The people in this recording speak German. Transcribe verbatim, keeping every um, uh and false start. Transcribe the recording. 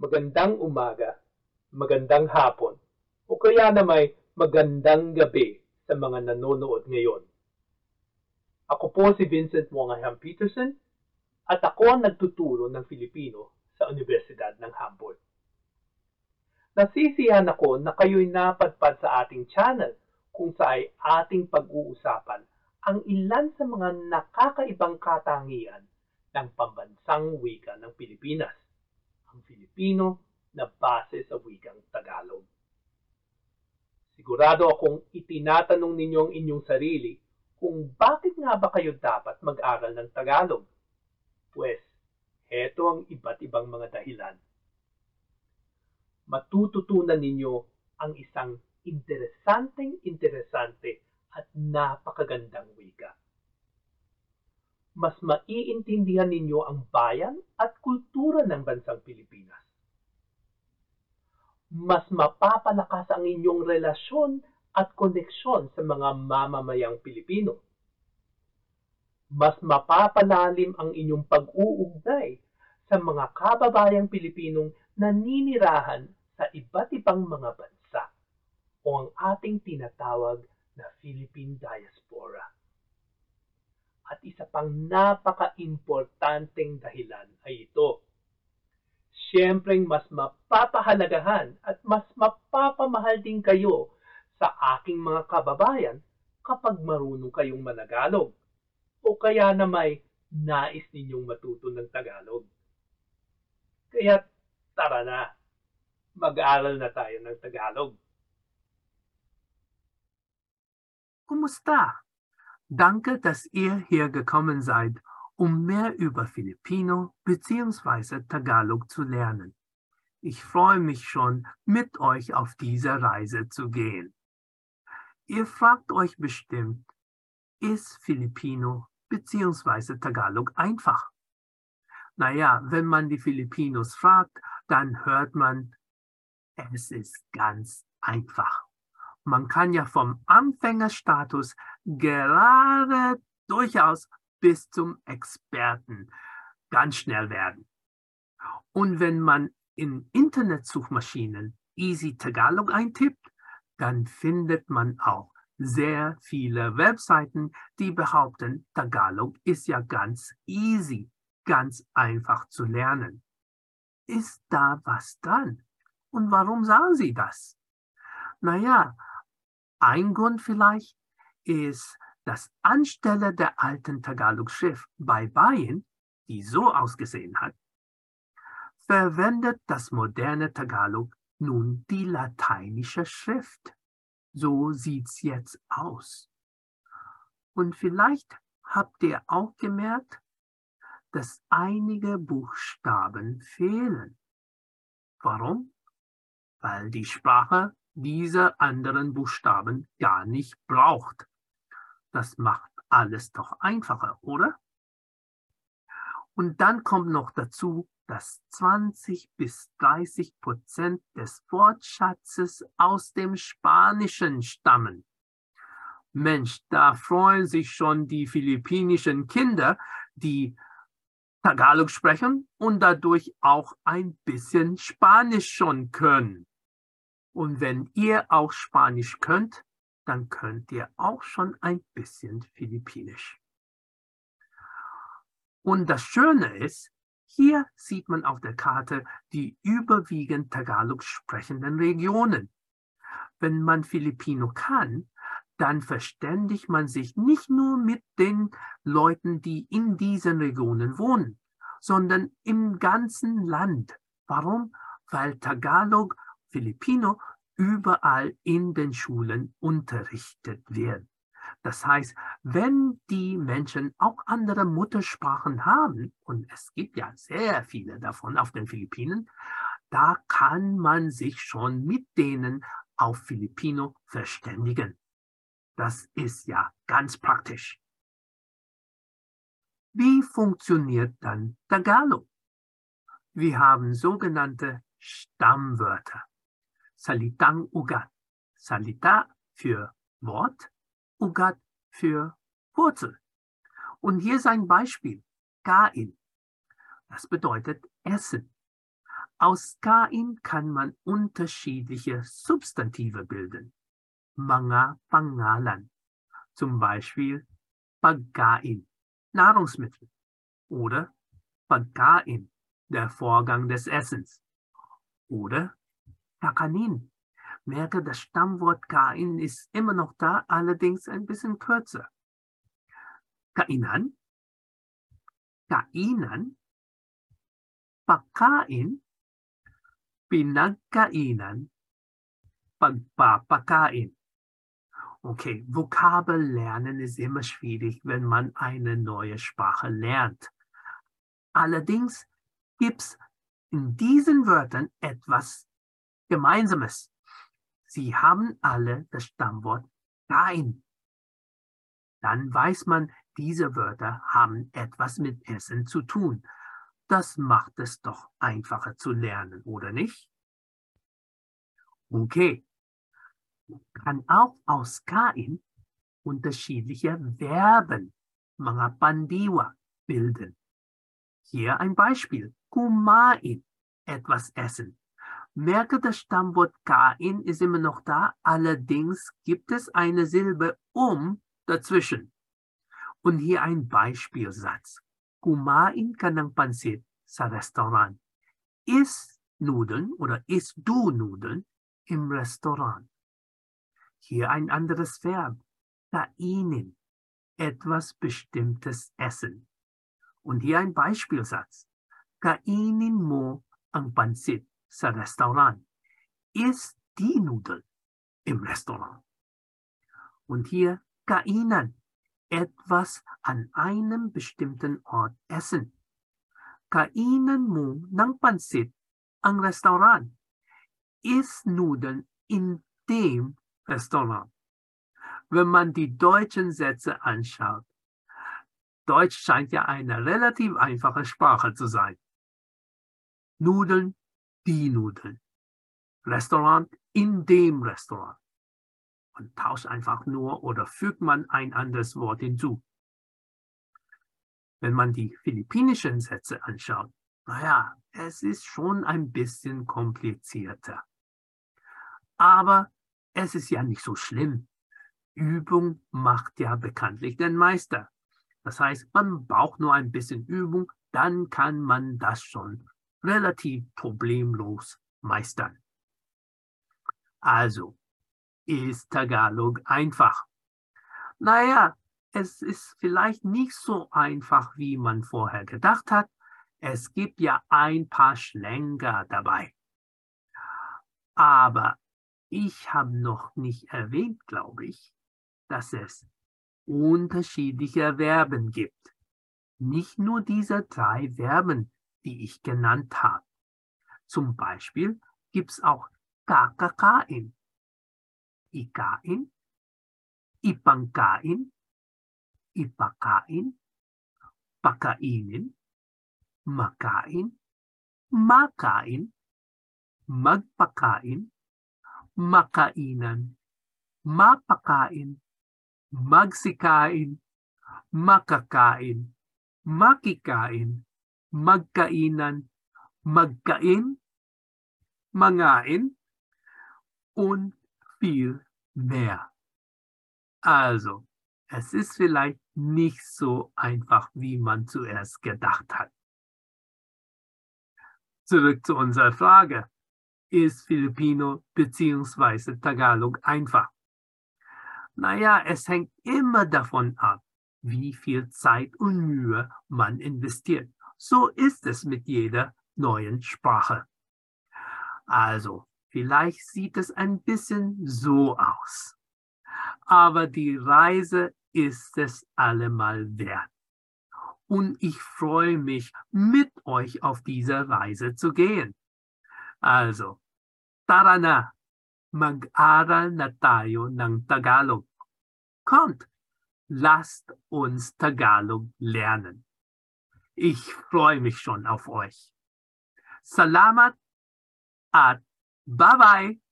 magandang umaga, magandang hapon, o kaya na may magandang gabi sa mga nanonood ngayon. Ako po si Vincent Wongaham Peterson at ako ang nagtuturo ng Filipino sa Universidad ng Humboldt. Nasisiyahan ako na kayo'y napadpad sa ating channel kung saan ating pag-uusapan ang ilan sa mga nakakaibang katangian ng pambansang wika ng Pilipinas, ang Filipino na base sa wikang Tagalog. Sigurado akong itinatanong ninyo ang inyong sarili kung bakit nga ba kayo dapat mag-aral ng Tagalog. Pues, heto ang iba't ibang mga dahilan. Matututunan ninyo ang isang interesanteng interesante at napakagandang wika. Mas maiintindihan ninyo ang bayan at kultura ng bansang Pilipinas. Mas mapapalakas ang inyong relasyon at koneksyon sa mga mamamayang Pilipino. Mas mapapalalim ang inyong pag-uugnay sa mga kababayang Pilipinong naninirahan sa iba't ibang mga bansa o ang ating tinatawag na Philippine Diaspora. At isa pang napaka-importanteng dahilan ay ito. Siyempreng mas mapapahalagahan at mas mapapamahal din kayo sa aking mga kababayan kapag marunong kayong managalog o kaya na may nais ninyong matuto ng Tagalog. Kaya tara na, mag-aaral na tayo ng Tagalog. Kumusta? Danke, dass ihr hier gekommen seid, um mehr über Filipino bzw. Tagalog zu lernen. Ich freue mich schon, mit euch auf diese Reise zu gehen. Ihr fragt euch bestimmt, ist Filipino bzw. Tagalog einfach? Naja, wenn man die Filipinos fragt, dann hört man, es ist ganz einfach. Man kann ja vom Anfängerstatus gerade durchaus bis zum Experten ganz schnell werden. Und wenn man in Internetsuchmaschinen Easy Tagalog eintippt, dann findet man auch sehr viele Webseiten, die behaupten, Tagalog ist ja ganz easy, ganz einfach zu lernen. Ist da was dran? Und warum sagen sie das? Naja, ein Grund vielleicht ist, dass anstelle der alten Tagalog-Schrift bei Bayen, die so ausgesehen hat, verwendet das moderne Tagalog nun die lateinische Schrift. So sieht's jetzt aus. Und vielleicht habt ihr auch gemerkt, dass einige Buchstaben fehlen. Warum? Weil die Sprache diese anderen Buchstaben gar nicht braucht. Das macht alles doch einfacher, oder? Und dann kommt noch dazu, dass zwanzig bis dreißig Prozent des Wortschatzes aus dem Spanischen stammen. Mensch, da freuen sich schon die philippinischen Kinder, die Tagalog sprechen und dadurch auch ein bisschen Spanisch schon können. Und wenn ihr auch Spanisch könnt, dann könnt ihr auch schon ein bisschen Philippinisch. Und das Schöne ist, hier sieht man auf der Karte die überwiegend Tagalog sprechenden Regionen. Wenn man Filipino kann, dann verständigt man sich nicht nur mit den Leuten, die in diesen Regionen wohnen, sondern im ganzen Land. Warum? Weil Tagalog, Filipino, überall in den Schulen unterrichtet wird. Das heißt, wenn die Menschen auch andere Muttersprachen haben, und es gibt ja sehr viele davon auf den Philippinen, da kann man sich schon mit denen auf Filipino verständigen. Das ist ja ganz praktisch. Wie funktioniert dann Tagalog? Wir haben sogenannte Stammwörter. Salitang ugat. Salita für Wort, ugat für Wurzel. Und hier ist ein Beispiel. Kain. Das bedeutet Essen. Aus kain kann man unterschiedliche Substantive bilden. Mga pangalan. Zum Beispiel pagkain, Nahrungsmittel. Oder pagkain, der Vorgang des Essens. Oder kakanin. Merke, das Stammwort kain ist immer noch da, allerdings ein bisschen kürzer. Kainan, kainan, pagkain, pinagkainan, pagpapakain. Okay, Vokabel lernen ist immer schwierig, wenn man eine neue Sprache lernt. Allerdings gibt es in diesen Wörtern etwas Gemeinsames. Sie haben alle das Stammwort kain. Dann weiß man, diese Wörter haben etwas mit Essen zu tun. Das macht es doch einfacher zu lernen, oder nicht? Okay. Man kann auch aus kain unterschiedliche Verben, mga pandiwa, bilden. Hier ein Beispiel. Kumain, etwas essen. Merke, das Stammwort kain ist immer noch da, allerdings gibt es eine Silbe um dazwischen. Und hier ein Beispielsatz. Kumain ka ng pansit sa restaurant. Iss Nudeln oder isst du Nudeln im Restaurant. Hier ein anderes Verb. Kainin, etwas Bestimmtes essen. Und hier ein Beispielsatz. Kainin mo ang pansit sa restaurant. Iss die Nudeln im Restaurant. Und hier kainan, etwas an einem bestimmten Ort essen. Kainan mo ng pansit ang Restaurant. Iss Nudeln in dem Restaurant. Wenn man die deutschen Sätze anschaut, Deutsch scheint ja eine relativ einfache Sprache zu sein. Nudeln, die Nudeln. Restaurant, in dem Restaurant. Man tauscht einfach nur oder fügt man ein anderes Wort hinzu. Wenn man die philippinischen Sätze anschaut, naja, es ist schon ein bisschen komplizierter. Aber es ist ja nicht so schlimm. Übung macht ja bekanntlich den Meister. Das heißt, man braucht nur ein bisschen Übung, dann kann man das schon relativ problemlos meistern. Also, ist Tagalog einfach? Naja, es ist vielleicht nicht so einfach, wie man vorher gedacht hat. Es gibt ja ein paar Schlenker dabei. Aber ich habe noch nicht erwähnt, glaube ich, dass es unterschiedliche Verben gibt. Nicht nur diese drei Verben, die ich genannt habe. Zum Beispiel gibt es auch kakakain, ikain, ipangkain, ipakain, pakainin, makain, makain, magpakain, makainan, mapakain, magsikain, makakain, makikain, magkainan, magkain, mangain und viel mehr. Also, es ist vielleicht nicht so einfach, wie man zuerst gedacht hat. Zurück zu unserer Frage. Ist Filipino bzw. Tagalog einfach? Naja, es hängt immer davon ab, wie viel Zeit und Mühe man investiert. So ist es mit jeder neuen Sprache. Also, vielleicht sieht es ein bisschen so aus. Aber die Reise ist es allemal wert. Und ich freue mich, mit euch auf diese Reise zu gehen. Also, tara na, mag-aral na tayo ng Tagalog. Kommt, lasst uns Tagalog lernen. Ich freue mich schon auf euch. Salamat at bye-bye!